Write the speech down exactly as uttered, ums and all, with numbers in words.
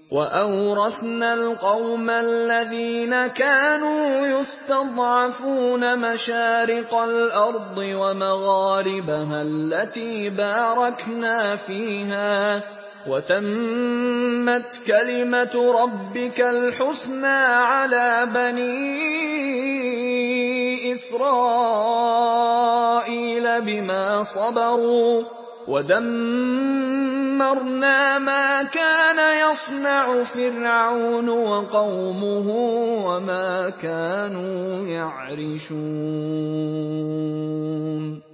وَأَوْرَثْنَا الْقَوْمَ الَّذِينَ كَانُوا يُسْتَضْعَفُونَ مَشَارِقَ الْأَرْضِ وَمَغَارِبَهَا الَّتِي بَارَكْنَا فِيهَا ۖ وَتَمَّتْ كَلِمَةُ رَبِّكَ الْحُسْنَىٰ عَلَىٰ بَنِي إِسْرَائِيلَ بِمَا صَبَرُوا ۖ وَدَمَّرْنَا مَا كَانَ يَصْنَعُ فِرْعَوْنُ وَقَوْمُهُ وَمَا كَانُوا يَعْرِشُونَ